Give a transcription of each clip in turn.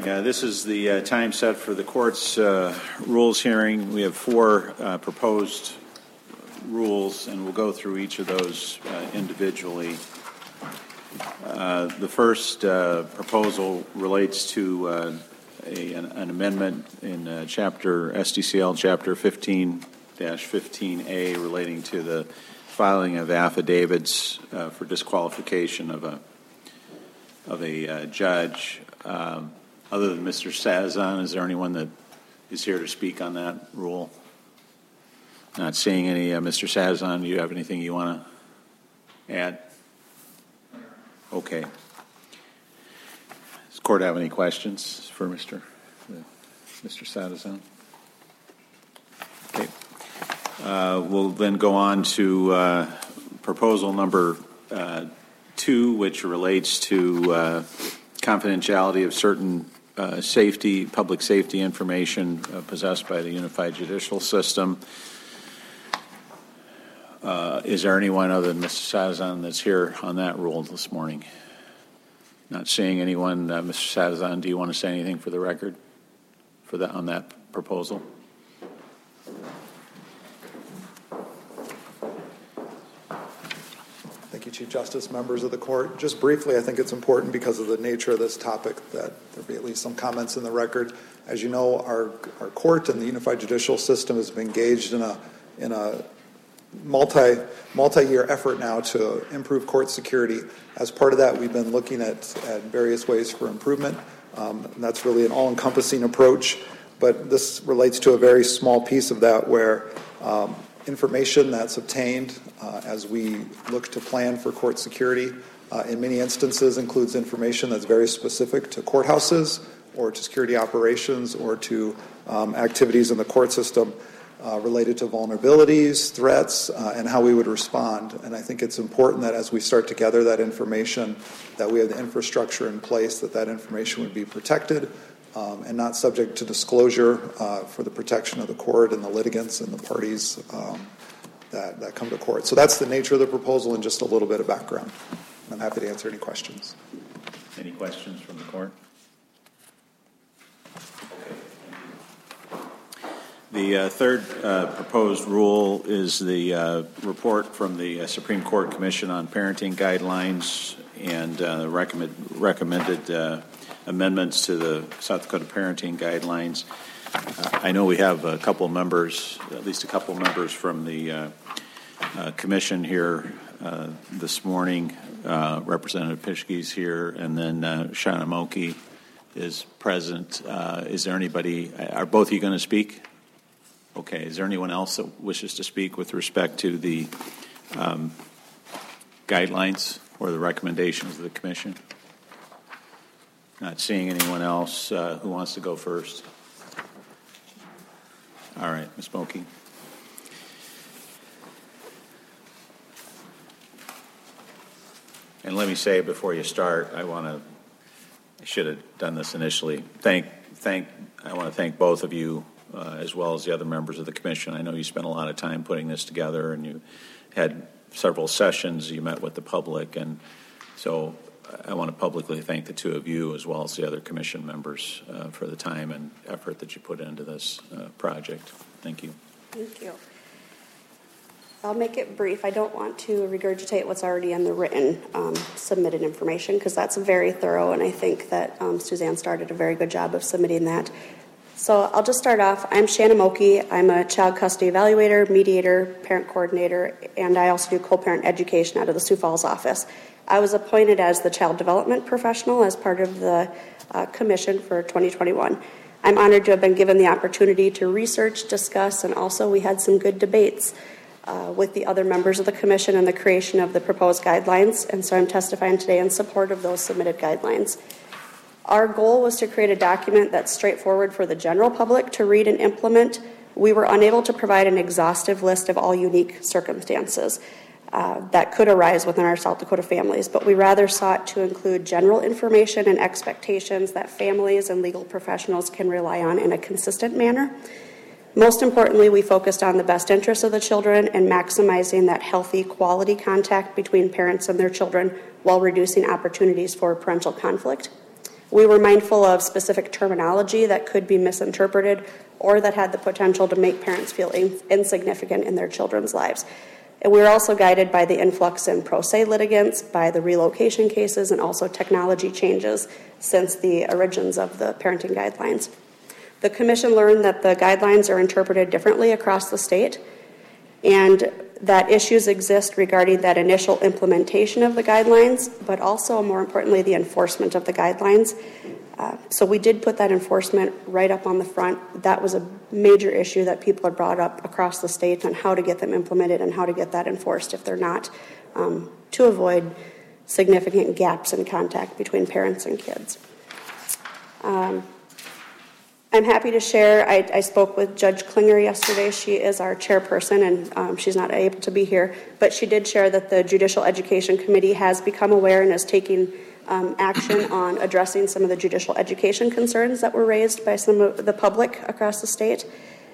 This is the time set for the court's rules hearing. We have 4 proposed rules, and we'll go through each of those individually. The first proposal relates to an amendment in SDCL Chapter 15-15A relating to the filing of affidavits for disqualification of a judge. Other than Mr. Sadazan, is there anyone that is here to speak on that rule? Not seeing any. Mr. Sadazan, do you have anything you want to add? Okay. Does the court have any questions for Mr. Sadazan? Okay. We'll then go on to proposal number 2, which relates to confidentiality of certain public safety information possessed by the Unified Judicial System. Is there anyone other than Mr. Sadazan that's here on that rule this morning? Not seeing anyone. Mr. Sadazan, do you want to say anything for the record on that proposal? Thank you, Chief Justice, members of the court. Just briefly, I think it's important because of the nature of this topic that there be at least some comments in the record. As you know, our court and the Unified Judicial System has been engaged in a multi-year effort now to improve court security. As part of that, we've been looking at various ways for improvement. And that's really an all-encompassing approach, but this relates to a very small piece of that where information that's obtained as we look to plan for court security in many instances includes information that's very specific to courthouses or to security operations or to activities in the court system related to vulnerabilities, threats, and how we would respond. And I think it's important that as we start to gather that information, that we have the infrastructure in place, that information would be protected and not subject to disclosure for the protection of the court and the litigants and the parties that come to court. So that's the nature of the proposal and just a little bit of background. I'm happy to answer any questions. Any questions from the court? The third proposed rule is the report from the Supreme Court Commission on Parenting Guidelines and recommended amendments to the South Dakota Parenting Guidelines. I know we have a couple members, at least a couple members from the commission here this morning. Representative Pischke's here, and then Shauna Moki is present. Is there anybody? Are both of you going to speak? Okay. Is there anyone else that wishes to speak with respect to the guidelines or the recommendations of the commission? Not seeing anyone else. Who wants to go first? All right, Ms. Moki. And let me say before you start, I should have done this initially. I want to thank both of you as well as the other members of the commission. I know you spent a lot of time putting this together, and you had several sessions. You met with the public, and so I want to publicly thank the two of you as well as the other commission members for the time and effort that you put into this project. Thank you. Thank you. I'll make it brief. I don't want to regurgitate what's already in the written submitted information because that's very thorough, and I think that Suzanne started a very good job of submitting that. So I'll just start off. I'm Shauna Moki. I'm a child custody evaluator, mediator, parent coordinator, and I also do co-parent education out of the Sioux Falls office. I was appointed as the child development professional as part of the commission for 2021. I'm honored to have been given the opportunity to research, discuss, and also we had some good debates with the other members of the commission and the creation of the proposed guidelines, and so I'm testifying today in support of those submitted guidelines. Our goal was to create a document that's straightforward for the general public to read and implement. We were unable to provide an exhaustive list of all unique circumstances that could arise within our South Dakota families, but we rather sought to include general information and expectations that families and legal professionals can rely on in a consistent manner. Most importantly, we focused on the best interests of the children and maximizing that healthy quality contact between parents and their children while reducing opportunities for parental conflict. We were mindful of specific terminology that could be misinterpreted or that had the potential to make parents feel insignificant in their children's lives. And we were also guided by the influx in pro se litigants, by the relocation cases, and also technology changes since the origins of the parenting guidelines. The Commission learned that the guidelines are interpreted differently across the state, and that issues exist regarding that initial implementation of the guidelines, but also, more importantly, the enforcement of the guidelines. So we did put that enforcement right up on the front. That was a major issue that people had brought up across the state on how to get them implemented and how to get that enforced if they're not, to avoid significant gaps in contact between parents and kids. I'm happy to share, I spoke with Judge Klinger yesterday. She is our chairperson, and she's not able to be here, but she did share that the Judicial Education Committee has become aware and is taking action on addressing some of the judicial education concerns that were raised by some of the public across the state.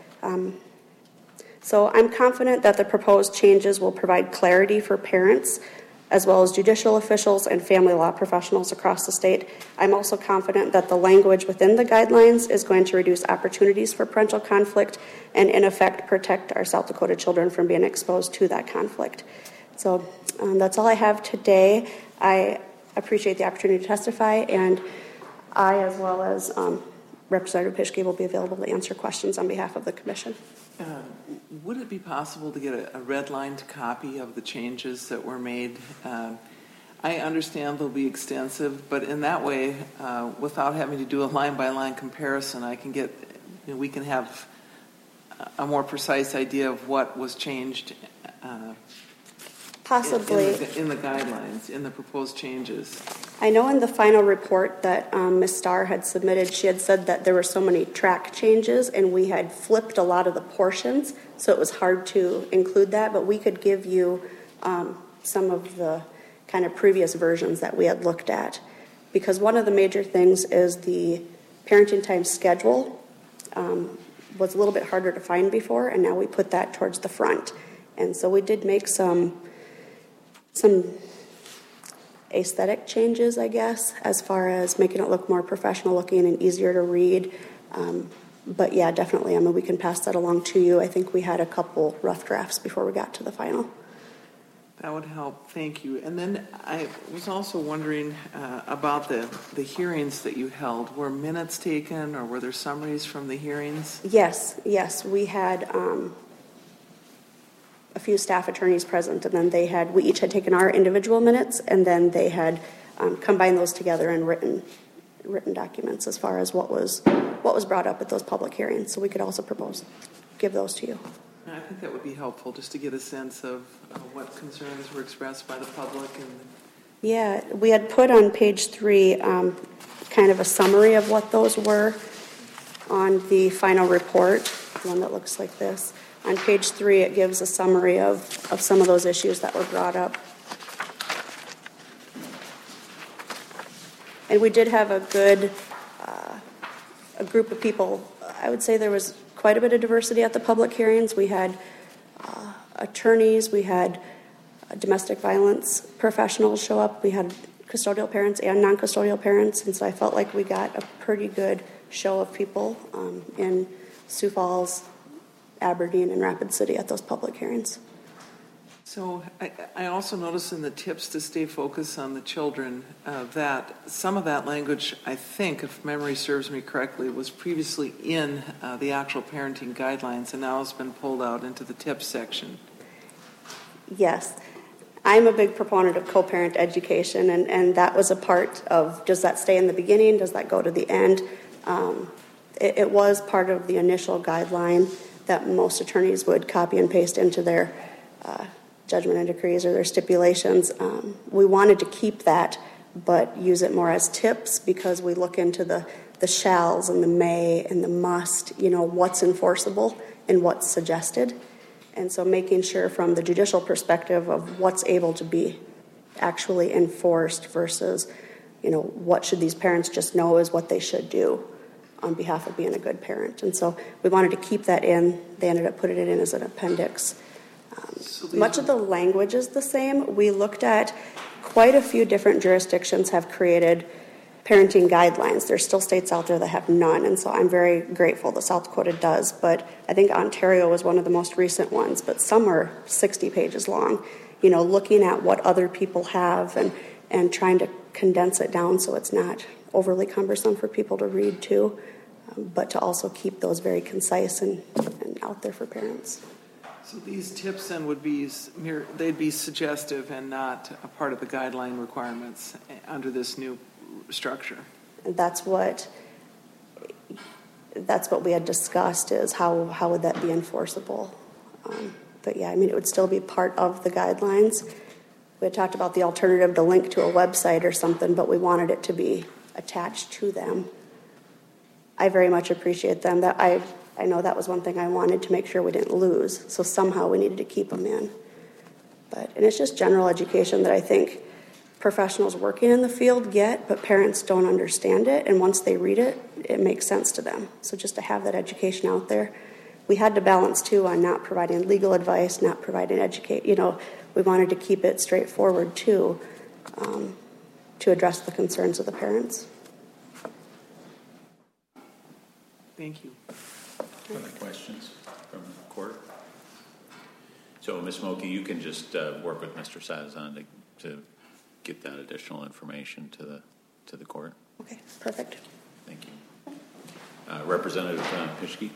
So I'm confident that the proposed changes will provide clarity for parents as well as judicial officials and family law professionals across the state. I'm also confident that the language within the guidelines is going to reduce opportunities for parental conflict and, in effect, protect our South Dakota children from being exposed to that conflict. So that's all I have today. I appreciate the opportunity to testify, and I, as well as Representative Pischke, will be available to answer questions on behalf of the Commission. Would it be possible to get a redlined copy of the changes that were made? I understand they'll be extensive, but in that way, without having to do a line-by-line comparison, we can have a more precise idea of what was changed Possibly. In the guidelines, in the proposed changes. I know in the final report that Ms. Starr had submitted, she had said that there were so many track changes and we had flipped a lot of the portions, so it was hard to include that, but we could give you some of the kind of previous versions that we had looked at. Because one of the major things is the parenting time schedule was a little bit harder to find before, and now we put that towards the front. And so we did make some aesthetic changes, I guess, as far as making it look more professional looking and easier to read. But yeah, definitely, we can pass that along to you. I think we had a couple rough drafts before we got to the final. That would help, thank you. And then I was also wondering about the hearings that you held. Were minutes taken, or were there summaries from the hearings? Yes, we had a few staff attorneys present, and then we each had taken our individual minutes, and then they had combined those together in written documents as far as what was brought up at those public hearings. So we could also give those to you. I think that would be helpful, just to get a sense of what concerns were expressed by the public. Yeah, we had put on page 3 kind of a summary of what those were on the final report, one that looks like this. On page 3, it gives a summary of some of those issues that were brought up. And we did have a good a group of people. I would say there was quite a bit of diversity at the public hearings. We had attorneys, we had domestic violence professionals show up, we had custodial parents and non-custodial parents, and so I felt like we got a pretty good show of people in Sioux Falls, Aberdeen, and Rapid City at those public hearings. So I also noticed in the tips to stay focused on the children that some of that language, I think, if memory serves me correctly, was previously in the actual parenting guidelines and now has been pulled out into the tips section. Yes. I'm a big proponent of co-parent education, and that was a part of, does that stay in the beginning? Does that go to the end? It was part of the initial guideline that most attorneys would copy and paste into their judgment and decrees or their stipulations. We wanted to keep that, but use it more as tips because we look into the shalls and the may and the must, what's enforceable and what's suggested. And so making sure from the judicial perspective of what's able to be actually enforced versus, what should these parents just know is what they should do on behalf of being a good parent. And so we wanted to keep that in. They ended up putting it in as an appendix. Much of the language is the same. We looked at quite a few different jurisdictions have created parenting guidelines. There's still states out there that have none, and so I'm very grateful that South Dakota does. But I think Ontario was one of the most recent ones, but some are 60 pages long. Looking at what other people have and trying to condense it down so it's not overly cumbersome for people to read too, but to also keep those very concise and out there for parents. So these tips then would be they'd be suggestive and not a part of the guideline requirements under this new structure. And that's what we had discussed, is how would that be enforceable. But yeah, it would still be part of the guidelines. We had talked about the alternative to link to a website or something, but we wanted it to be attached to them. I very much appreciate them. That I know that was one thing I wanted to make sure we didn't lose, so somehow we needed to keep them in. And it's just general education that I think professionals working in the field get, but parents don't understand it, and once they read it, it makes sense to them. So just to have that education out there. We had to balance too on not providing legal advice, not providing we wanted to keep it straightforward too, to address the concerns of the parents. Thank you. Other questions from the court? So, Ms. Smokey, you can just work with Mr. Sadazan to get that additional information to the court. Okay, perfect. Thank you. Representative Pischke.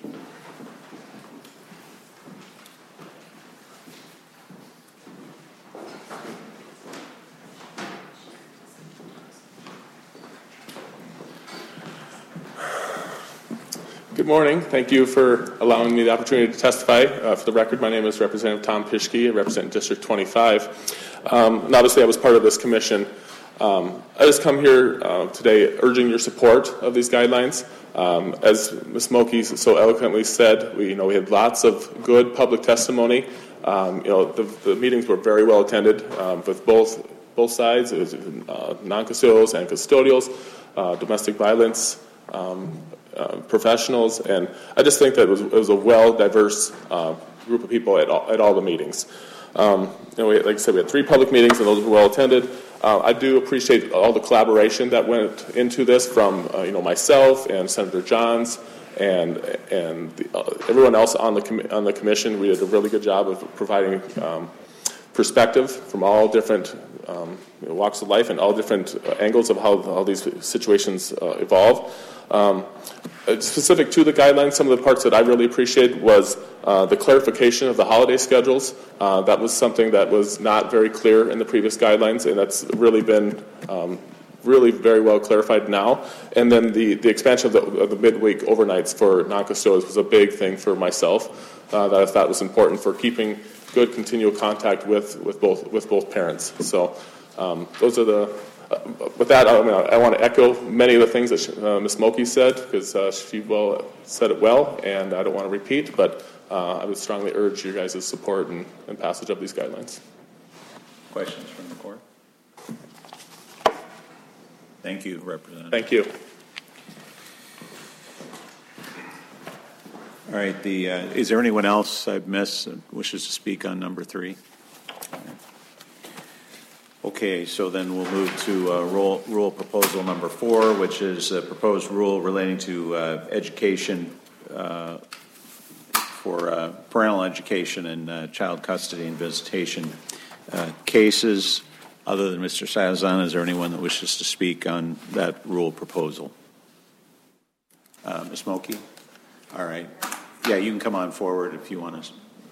Good morning. Thank you for allowing me the opportunity to testify. For the record, my name is Representative Tom Pischke. I represent District 25. And obviously, I was part of this commission. I just come here today urging your support of these guidelines. As Ms. Smokey so eloquently said, we had lots of good public testimony. The meetings were very well attended with both sides. It was non-custodials and custodials, domestic violence professionals, and I just think that it was a well-diverse group of people at all the meetings. Like I said, we had 3 public meetings, and those were well-attended. I do appreciate all the collaboration that went into this from myself and Senator Johns and everyone else on the commission. We did a really good job of providing perspective from all different walks of life and all different angles of how these situations evolve. Specific to the guidelines, some of the parts that I really appreciated was the clarification of the holiday schedules. That was something that was not very clear in the previous guidelines, and that's really been really very well clarified now. And then the expansion of the midweek overnights for non-custodials was a big thing for myself that I thought was important for keeping good continual contact with both parents. So those are the. With that, I want to echo many of the things that Ms. Smokey said, because she said it well, and I don't want to repeat, but I would strongly urge your guys' support and passage of these guidelines. Questions from the court? Thank you, Representative. Thank you. All right. Is there anyone else I've missed that wishes to speak on number 3? Okay, so then we'll move to rule proposal number 4, which is a proposed rule relating to education for parental education and child custody and visitation cases. Other than Mr. Sadazan, is there anyone that wishes to speak on that rule proposal? Ms. Smokey? All right. Yeah, you can come on forward if you want to.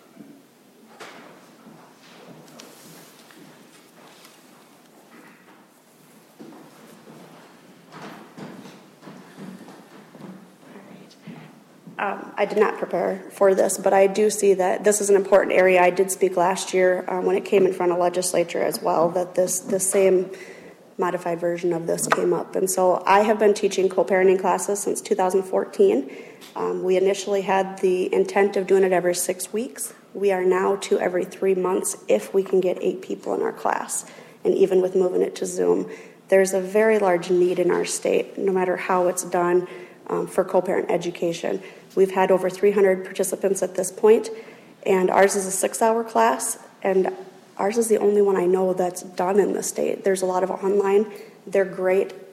I did not prepare for this, but I do see that this is an important area. I did speak last year when it came in front of legislature as well, that the same modified version of this came up. And so I have been teaching co-parenting classes since 2014. We initially had the intent of doing it every 6 weeks. We are now to every 3 months if we can get 8 people in our class. And even with moving it to Zoom, there's a very large need in our state, no matter how it's done, for co-parent education. We've had over 300 participants at this point, and ours is a 6-hour class, and ours is the only one I know that's done in the state. There's a lot of online. They're great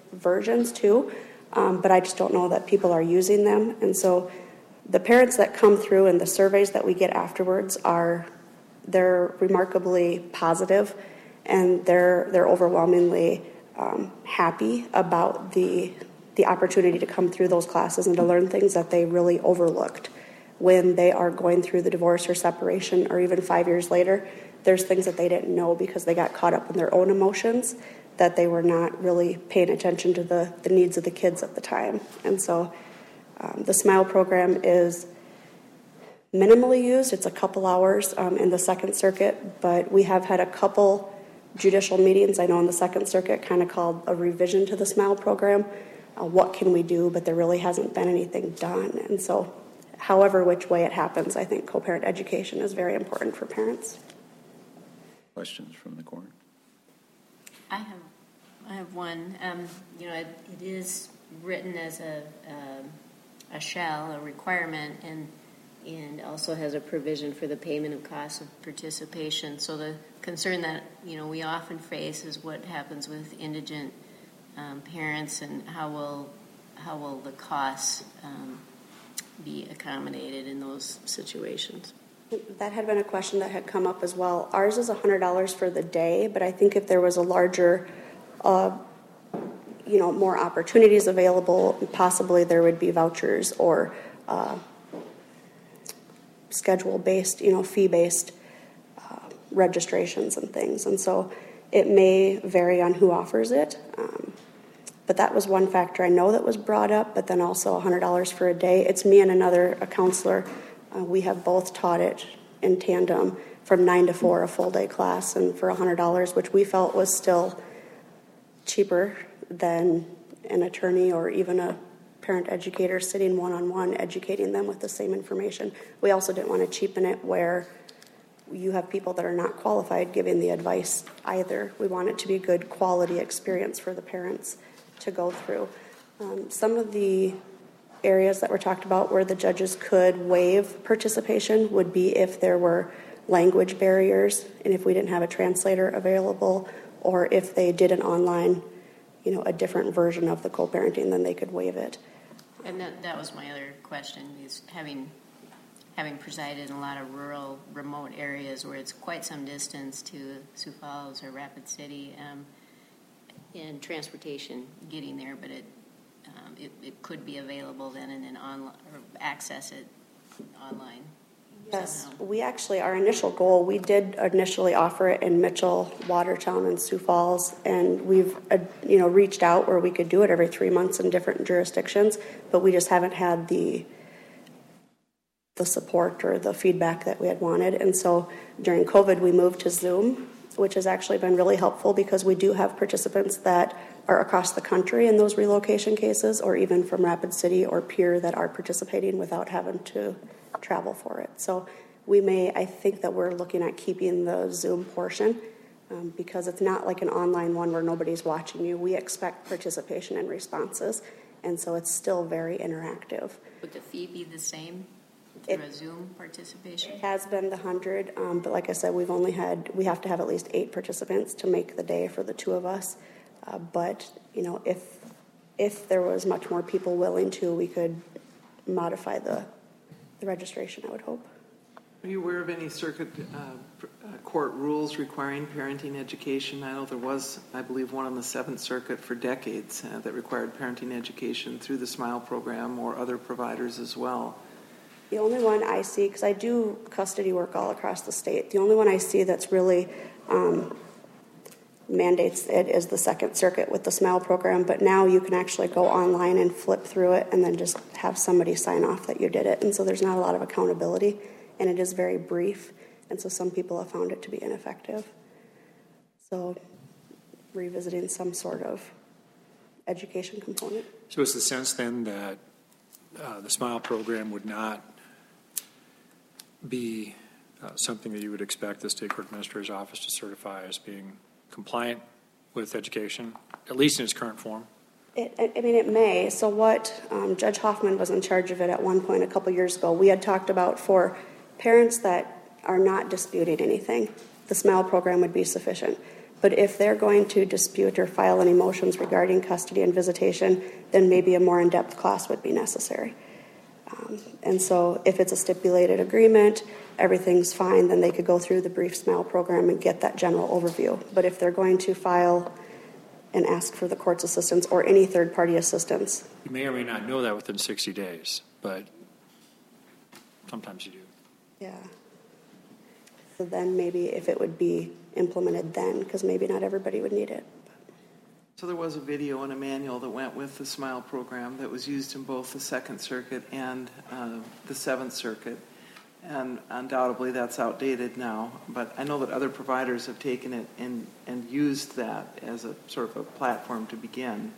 versions too, but I just don't know that people are using them. And so the parents that come through and the surveys that we get afterwards they're remarkably positive, and they're overwhelmingly happy about the opportunity to come through those classes and to learn things that they really overlooked when they are going through the divorce or separation, or even 5 years later. There's things that they didn't know because they got caught up in their own emotions, that they were not really paying attention to the needs of the kids at the time. And so the SMILE program is minimally used. It's a couple hours in the Second Circuit, but we have had a couple judicial meetings, I know in the Second Circuit, kind of called a revision to the SMILE program. What can we do? But there really hasn't been anything done. And so however which way it happens, I think co-parent education is very important for parents. Questions from the court? I have one. It is written as a requirement, and also has a provision for the payment of costs of participation. So the concern that we often face is what happens with indigent parents, and how will the costs be accommodated in those situations. That had been a question that had come up as well. Ours is $100 for the day, but I think if there was a larger, more opportunities available, possibly there would be vouchers or schedule-based, fee-based registrations and things. And so it may vary on who offers it. But that was one factor I know that was brought up, but then also $100 for a day. It's me and a counselor. We have both taught it in tandem from 9 to 4, a full day class, and for $100, which we felt was still cheaper than an attorney or even a parent educator sitting one-on-one educating them with the same information. We also didn't want to cheapen it where you have people that are not qualified giving the advice either. We want it to be a good quality experience for the parents to go through. Some of the areas that were talked about where the judges could waive participation would be if there were language barriers, and if we didn't have a translator available, or if they did an online, a different version of the co-parenting, then they could waive it. And that was my other question, is having presided in a lot of rural, remote areas where it's quite some distance to Sioux Falls or Rapid City, in transportation getting there, but it could be available then and then online, or access it online. Yes, somehow. we actually, our initial goal, we did initially offer it in Mitchell, Watertown, and Sioux Falls, and we've reached out where we could do it every 3 months in different jurisdictions, but we just haven't had the support or the feedback that we had wanted. And so during COVID, we moved to Zoom, which has actually been really helpful because we do have participants that are across the country in those relocation cases, or even from Rapid City or Pierre, that are participating without having to travel for it. So I think that we're looking at keeping the Zoom portion because it's not like an online one where nobody's watching you. We expect participation and responses, and so it's still very interactive. Would the fee be the same through a Zoom participation? It has been the 100, but like I said, we have to have at least 8 participants to make the day for the 2 of us. But if there was much more people willing to, we could modify the registration, I would hope. Are you aware of any circuit court rules requiring parenting education? I know there was, I believe, one on the 7th Circuit for decades that required parenting education through the SMILE program or other providers as well. The only one I see, because I do custody work all across the state, the only one I see that's really mandates it is the 2nd Circuit with the SMILE program, but now you can actually go online and flip through it and then just have somebody sign off that you did it. And so there's not a lot of accountability, and it is very brief, and so some people have found it to be ineffective. So revisiting some sort of education component. So is the sense then that the SMILE program would not be something that you would expect the State Court Administrator's Office to certify as being compliant with education, at least in its current form? It may. So what Judge Hoffman was in charge of it at one point a couple years ago, we had talked about for parents that are not disputing anything, the SMILE program would be sufficient. But if they're going to dispute or file any motions regarding custody and visitation, then maybe a more in-depth class would be necessary. And so if it's a stipulated agreement, everything's fine, then they could go through the brief SMILE program and get that general overview. But if they're going to file and ask for the court's assistance or any third-party assistance. You may or may not know that within 60 days, but sometimes you do. Yeah. So then maybe if it would be implemented then, because maybe not everybody would need it. So there was a video and a manual that went with the SMILE program that was used in both the Second Circuit and the Seventh Circuit. And undoubtedly that's outdated now, but I know that other providers have taken it and used that as a sort of a platform to begin.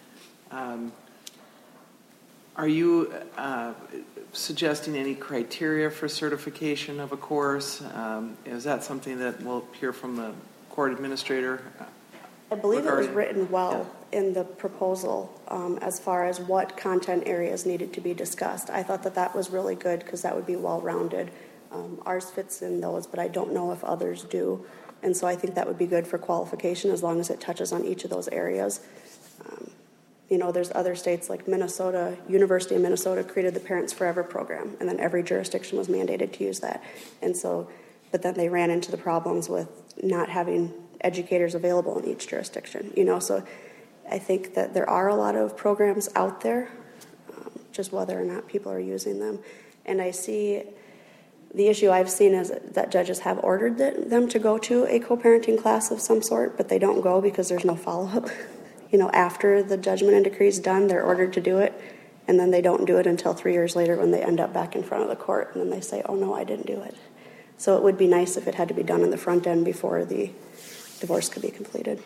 Are you suggesting any criteria for certification of a course? Is that something that will hear from the court administrator? I believe it was written well in the proposal as far as what content areas needed to be discussed. I thought that was really good because that would be well-rounded. Ours fits in those, but I don't know if others do. And so I think that would be good for qualification as long as it touches on each of those areas. There's other states like Minnesota, University of Minnesota created the Parents Forever program, and then every jurisdiction was mandated to use that. And so, but then they ran into the problems with not having educators available in each jurisdiction, so I think that there are a lot of programs out there, just whether or not people are using them. And I see the issue I've seen is that judges have ordered them to go to a co-parenting class of some sort, but they don't go because there's no follow-up. After the judgment and decree is done, they're ordered to do it, and then they don't do it until 3 years later when they end up back in front of the court, and then they say, oh no, I didn't do it. So it would be nice if it had to be done in the front end before the divorce could be completed.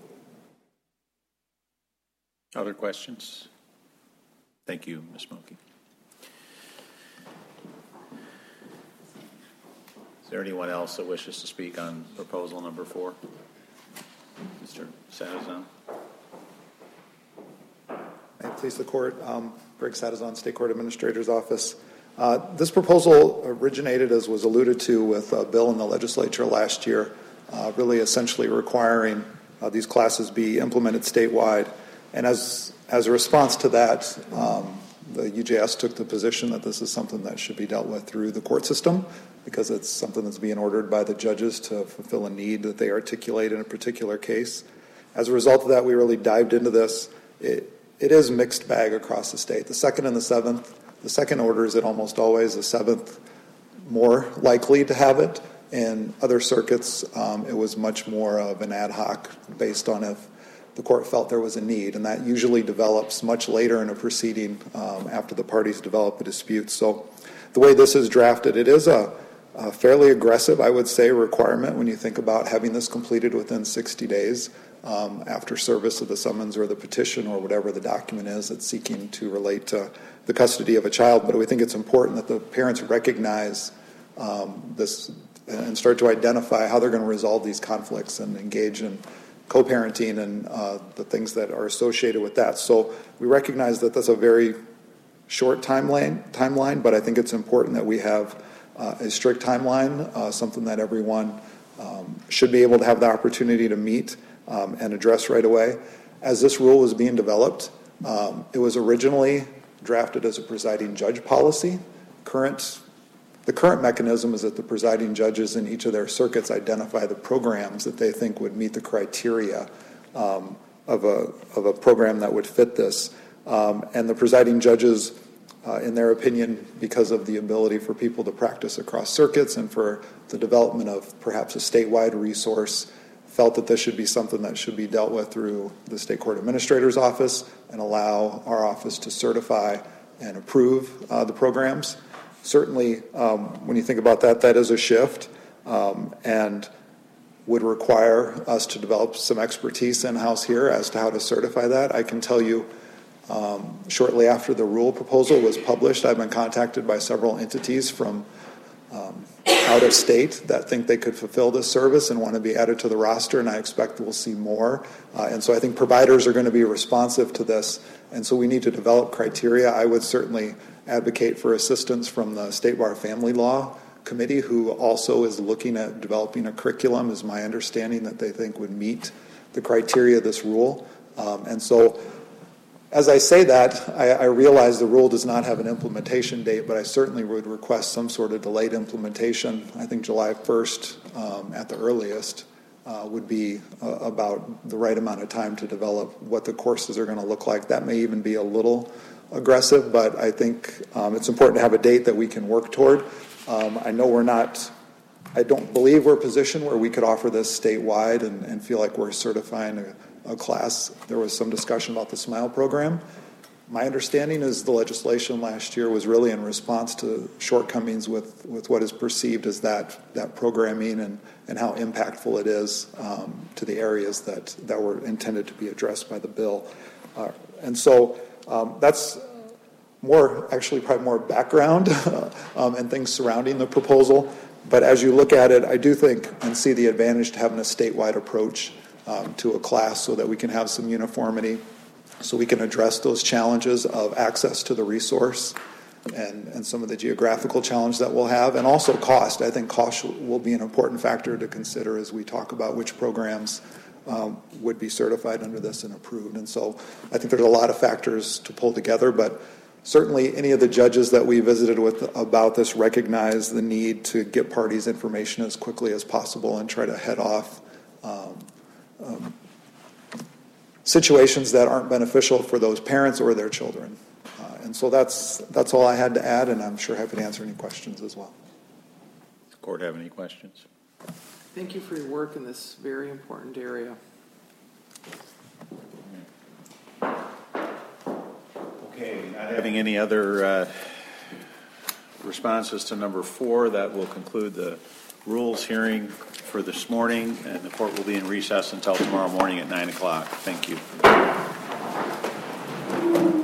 Other questions? Thank you, Ms. Mulkey. Is there anyone else that wishes to speak on proposal number 4? Mr. Sadazan. May it please the court. Greg Sadazan, State Court Administrator's Office. This proposal originated, as was alluded to, with a bill in the legislature last year, really essentially requiring these classes be implemented statewide. And as a response to that, the UJS took the position that this is something that should be dealt with through the court system because it's something that's being ordered by the judges to fulfill a need that they articulate in a particular case. As a result of that, we really dived into this. It is a mixed bag across the state. The second and the seventh, the second order is it almost always, the seventh more likely to have it. In other circuits, it was much more of an ad hoc based on if the court felt there was a need, and that usually develops much later in a proceeding after the parties develop a dispute. So the way this is drafted, it is a fairly aggressive, I would say, requirement when you think about having this completed within 60 days after service of the summons or the petition or whatever the document is that's seeking to relate to the custody of a child. But we think it's important that the parents recognize this and start to identify how they're going to resolve these conflicts and engage in co-parenting and the things that are associated with that. So we recognize that that's a very short timeline, but I think it's important that we have a strict timeline, something that everyone should be able to have the opportunity to meet and address right away. As this rule was being developed, it was originally drafted as a presiding judge policy. The current mechanism is that the presiding judges in each of their circuits identify the programs that they think would meet the criteria of a program that would fit this. And the presiding judges, in their opinion, because of the ability for people to practice across circuits and for the development of perhaps a statewide resource, felt that this should be something that should be dealt with through the State Court Administrator's Office and allow our office to certify and approve the programs. Certainly, when you think about that, that is a shift and would require us to develop some expertise in-house here as to how to certify that. I can tell you, shortly after the rule proposal was published, I've been contacted by several entities from out of state that think they could fulfill this service and want to be added to the roster, and I expect we'll see more. And so I think providers are going to be responsive to this, and so we need to develop criteria. I would certainly advocate for assistance from the State Bar Family Law committee who also is looking at developing a curriculum, is my understanding, that they think would meet the criteria of this rule. And so as I say that, I realize the rule does not have an implementation date, but I certainly would request some sort of delayed implementation. I think July 1st at the earliest would be about the right amount of time to develop what the courses are going to look like. That may even be a little aggressive, but I think it's important to have a date that we can work toward. I don't believe we're positioned where we could offer this statewide and feel like we're certifying a class. There was some discussion about the SMILE program. My understanding is the legislation last year was really in response to shortcomings with what is perceived as that programming and how impactful it is to the areas that were intended to be addressed by the bill. And so that's probably more background and things surrounding the proposal. But as you look at it, I do think and see the advantage to having a statewide approach to a class so that we can have some uniformity, so we can address those challenges of access to the resource and some of the geographical challenge that we'll have, and also cost. I think cost will be an important factor to consider as we talk about which programs would be certified under this and approved. And so I think there's a lot of factors to pull together, but certainly any of the judges that we visited with about this recognize the need to get parties information as quickly as possible and try to head off situations that aren't beneficial for those parents or their children. And so that's all I had to add, and I'm sure happy to answer any questions as well. Does the court have any questions? Thank you for your work in this very important area. Okay, not having any other responses to number 4, that will conclude the rules hearing for this morning, and the court will be in recess until tomorrow morning at 9 o'clock. Thank you.